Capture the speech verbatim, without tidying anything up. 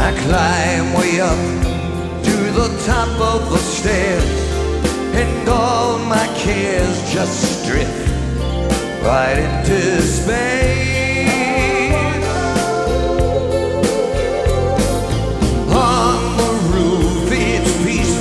I climb way up to the top of the stairs, and all my cares just drift right into space.